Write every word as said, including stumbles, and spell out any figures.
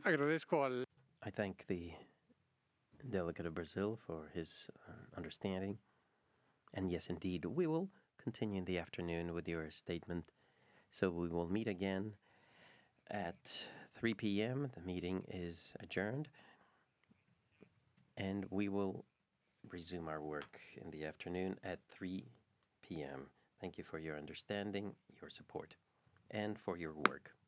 Agradezco al I thank the delegate of Brazil for his uh, understanding. And yes, indeed, we will continue in the afternoon with your statement. So we will meet again at three p m. The meeting is adjourned, and we will resume our work in the afternoon at three p m. Thank you for your understanding, your support, and for your work.